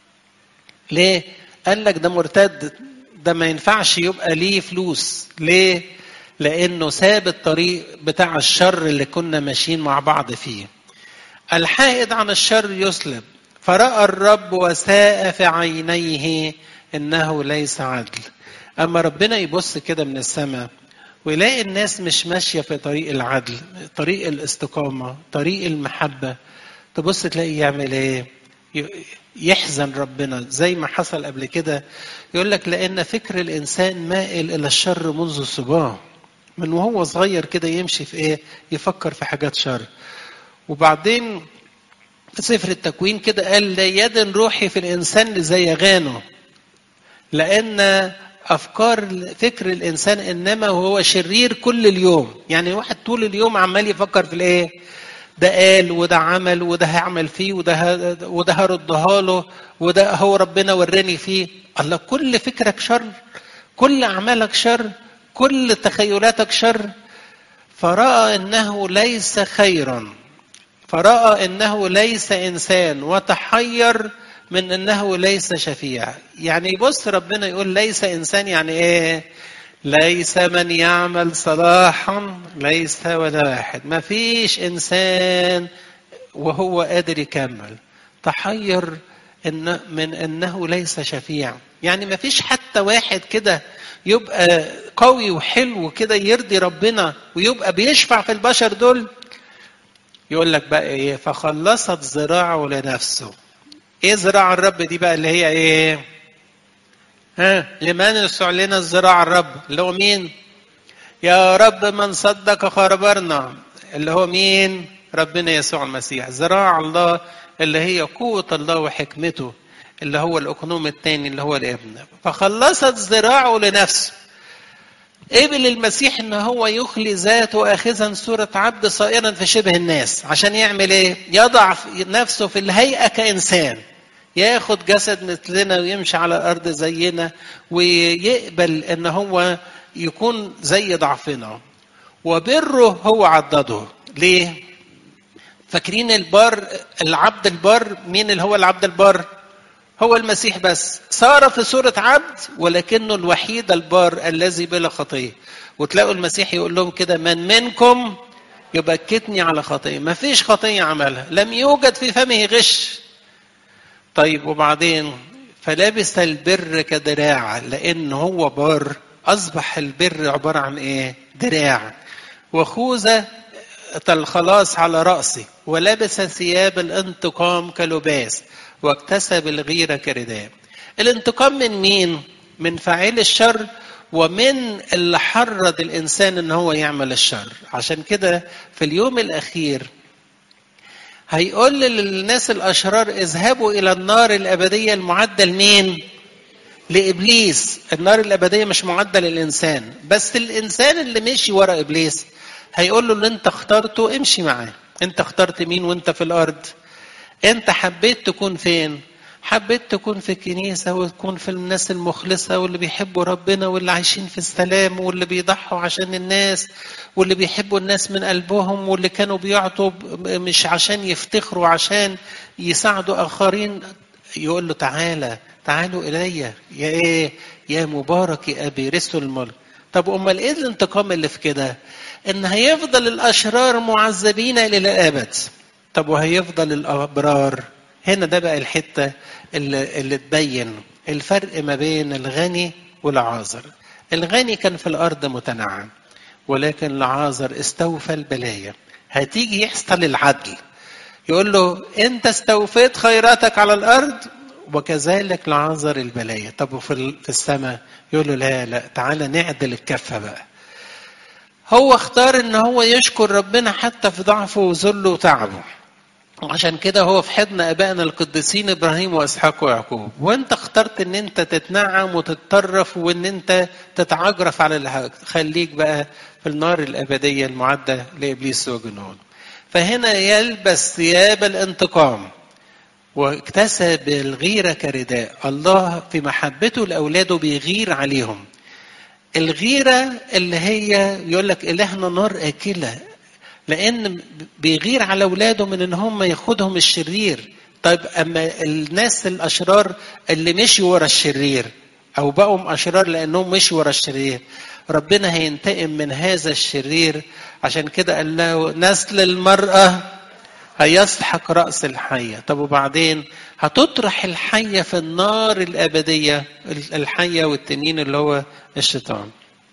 ليه؟ قال لك ده مرتد، ده ما ينفعش يبقى ليه فلوس. ليه؟ لأنه ساب الطريق بتاع الشر اللي كنا ماشيين مع بعض فيه. الحائد عن الشر يسلب. فرأى الرب وساء في عينيه إنه ليس عدل. أما ربنا يبص كده من السماء ويلاقي الناس مش ماشية في طريق العدل، طريق الاستقامة، طريق المحبة، تبص تلاقي يعمل ايه؟ يحزن ربنا زي ما حصل قبل كده. يقول لك لأن فكر الإنسان مائل إلى الشر منذ الصباه، من وهو صغير كده يمشي في ايه؟ يفكر في حاجات شر. وبعدين في سفر التكوين كده قال لا يدن روحي في الإنسان لزيغانه، لأن أفكار فكر الإنسان إنما هو شرير كل اليوم. يعني واحد طول اليوم عمال يفكر في الإيه؟ ده قال وده عمل وده هعمل فيه وده هردها له وده هو ربنا وراني فيه. الله، كل فكرك شر، كل أعمالك شر، كل تخيلاتك شر. فرأى إنه ليس خيرا، فرأى إنه ليس إنسان، وتحير من أنه ليس شفيع. يعني بص ربنا يقول ليس إنسان، يعني إيه؟ ليس من يعمل صلاحا، ليس ولا واحد، ما فيش إنسان وهو قادر يكمل. تحير من أنه ليس شفيع، يعني ما فيش حتى واحد كده يبقى قوي وحلو كده يرضي ربنا ويبقى بيشفع في البشر دول. يقول لك بقى إيه؟ فخلصت ذراعه لنفسه. ايه ذراع الرب دي بقى اللي هي ايه؟ لمن يستعلن الذراع الرب اللي هو مين؟ يا رب من صدق خربرنا، اللي هو مين؟ ربنا يسوع المسيح. ذراع الله اللي هي قوة الله وحكمته، اللي هو الأقنوم الثاني اللي هو الابن. فخلصت ذراعه لنفسه. قبل المسيح ان هو يخلي ذاته اخذا صورة عبد صائرا في شبه الناس. عشان يعمل ايه؟ يضع نفسه في الهيئة كإنسان، ياخد جسد مثلنا ويمشي على الارض زينا، ويقبل ان هو يكون زي ضعفنا. وبره هو عضده. ليه؟ فاكرين البار، العبد البار، مين اللي هو العبد البار؟ هو المسيح بس. صار في صورة عبد ولكنه الوحيد البار الذي بلا خطية. وتلاقوا المسيح يقول لهم كده: من منكم يبكتني على خطية. ما فيش خطية عملها، لم يوجد في فمه غش. طيب وبعدين فلابس البر كدراع، لأن هو بار أصبح البر عبارة عن إيه؟ دراع. وخوذة الخلاص على رأسه، ولبس ثياب الانتقام كلباس، واكتسب الغيرة كرداء. الانتقام من مين؟ من فاعل الشر، ومن اللي حرض الإنسان إن هو يعمل الشر. عشان كده في اليوم الأخير هيقول للناس الأشرار: اذهبوا إلى النار الأبدية المعدة لمين؟ لإبليس. النار الأبدية مش معدة للإنسان، بس الإنسان اللي مشي ورا إبليس هيقول له: اللي انت اخترته امشي معاه. انت اخترت مين وانت في الأرض؟ انت حبيت تكون فين؟ حبيت تكون في الكنيسة، وتكون في الناس المخلصة واللي بيحبوا ربنا واللي عايشين في السلام واللي بيضحوا عشان الناس واللي بيحبوا الناس من قلبهم واللي كانوا بيعطوا مش عشان يفتخروا، عشان يساعدوا آخرين. يقول له: تعالوا إلي يا إيه؟ يا مبارك يا أبي رثوا الملك. طب أمال إيه الانتقام اللي في كده؟ إن هيفضل الأشرار معذبين إلى الأبد. طب وهيفضل الأبرار؟ هنا ده بقى الحتة اللي تبين الفرق ما بين الغني والعازر. الغني كان في الأرض متنعم، ولكن العازر استوفى البلايا. هتيجي يحصل العدل، يقول له: أنت استوفيت خيراتك على الأرض، وكذلك العازر البلايا. طب في السماء يقول له: لا تعالى نعدل الكفة بقى. هو اختار ان هو يشكر ربنا حتى في ضعفه وذله وتعبه. عشان كده هو في حضن ابائنا القديسين ابراهيم واسحاق ويعقوب. وانت اخترت ان انت تتنعم وتتطرف وان انت تتعجرف على الحق. خليك بقى في النار الابديه المعده لابليس وجنود. فهنا يلبس ثياب الانتقام واكتسب الغيره كرداء. الله في محبته لاولاده بيغير عليهم. الغيرة اللي هي يقول لك إلهنا نار آكلة، لأن بيغير على أولاده من إن هم ياخدهم الشرير. طيب أما الناس الأشرار اللي مشوا ورا الشرير أو بقوا أشرار لأنهم مشوا ورا الشرير، ربنا هينتقم من هذا الشرير. عشان كده قال له: نسل المرأة هيسحق رأس الحية. طب وبعدين هتطرح الحية في النار الأبدية، الحية والتنين اللي هو الشيطان.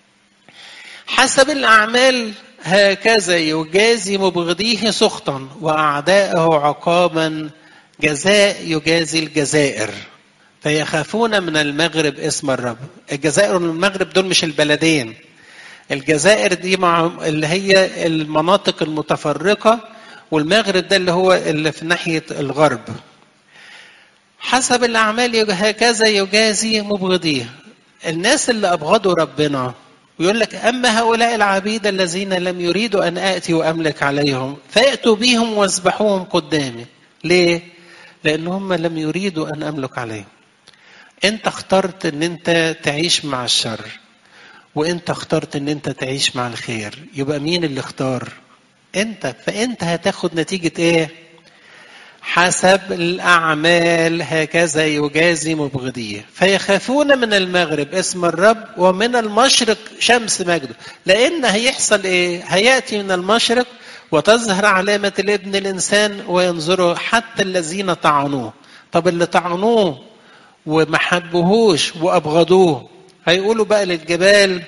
حسب الأعمال هكذا يجازي مبغضيه سخطا، وأعداءه عقابا. جزاء يجازي الجزائر، فيخافون من المغرب اسم الرب. الجزائر والمغرب دول مش البلدين. الجزائر دي اللي هي المناطق المتفرقة، والمغرب ده اللي هو اللي في ناحية الغرب. حسب الأعمال هكذا يجازي مبغضيه. الناس اللي أبغضوا ربنا ويقول لك: أما هؤلاء العبيد الذين لم يريدوا أن آتي وأملك عليهم فأتوا بهم واذبحوهم قدامي. ليه؟ لأنهم لم يريدوا أن أملك عليهم. أنت اخترت أن أنت تعيش مع الشر، وأنت اخترت أن أنت تعيش مع الخير. يبقى مين اللي اختار؟ أنت. فأنت هتاخد نتيجة إيه؟ حسب الأعمال هكذا يجازي مبغضيه. فيخافون من المغرب اسم الرب، ومن المشرق شمس مجده. لأن هيحصل إيه؟ هيأتي من المشرق وتظهر علامة الابن الإنسان وينظروا حتى الذين طعنوه. طب اللي طعنوه وما حبوهوش وأبغضوه هيقولوا بقى للجبال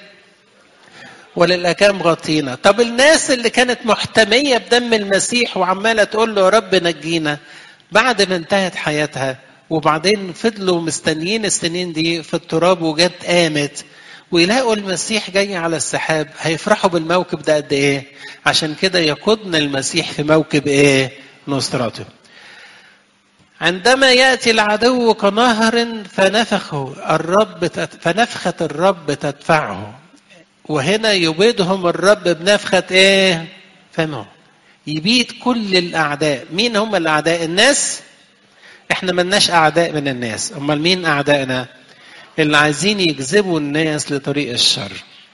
وللأكام غطينا. طب الناس اللي كانت محتمية بدم المسيح وعمالة تقول له: يا رب نجينا، بعد ما انتهت حياتها وبعدين فضلوا مستنيين السنين دي في التراب وجت قامت ويلاقوا المسيح جاي على السحاب، هيفرحوا بالموكب ده قد ايه؟ عشان كده يقودنا المسيح في موكب ايه؟ نصرته. عندما يأتي العدو كنهر فنفخت الرب تدفعه. وهنا يبيدهم الرب بنفخة ايه؟ فمه. يبيد كل الأعداء. مين هم الأعداء؟ الناس. احنا ملناش أعداء من الناس. أمال مين أعدائنا؟ اللي عايزين يجذبوا الناس لطريق الشر.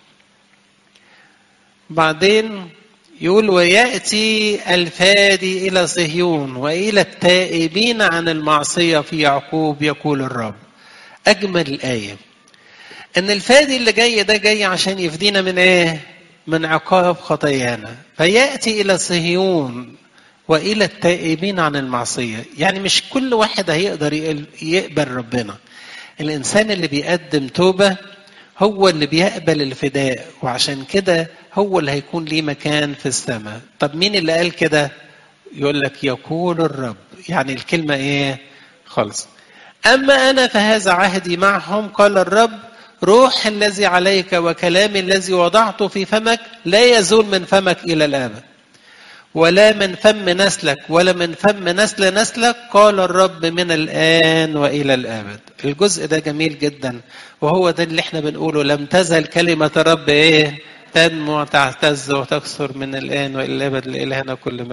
بعدين يقول ويأتي الفادي إلى صهيون وإلى التائبين عن المعصية في يعقوب يقول الرب. أجمل الآية إن الفادي اللي جاي ده جاي عشان يفدينا من إيه؟ من عقاب خطايانا. فيأتي إلى صهيون وإلى التائبين عن المعصية. يعني مش كل واحد هيقدر يقبل ربنا. الإنسان اللي بيقدم توبة هو اللي بيقبل الفداء، وعشان كده هو اللي هيكون ليه مكان في السماء. طب مين اللي قال كده؟ يقول لك يقول الرب. يعني الكلمة ايه؟ خالص. أما أنا فهذا عهدي معهم قال الرب، روح الذي عليك وكلامي الذي وضعته في فمك لا يزول من فمك إلى الأبد، ولا من فم نسلك ولا من فم نسل نسلك قال الرب من الآن وإلى الأبد. الجزء ده جميل جدا، وهو ده اللي احنا بنقوله لم تزل كلمة الرب ايه؟ تنمو وتعتز وتكثر من الآن وإلى الأبد لإلهنا كل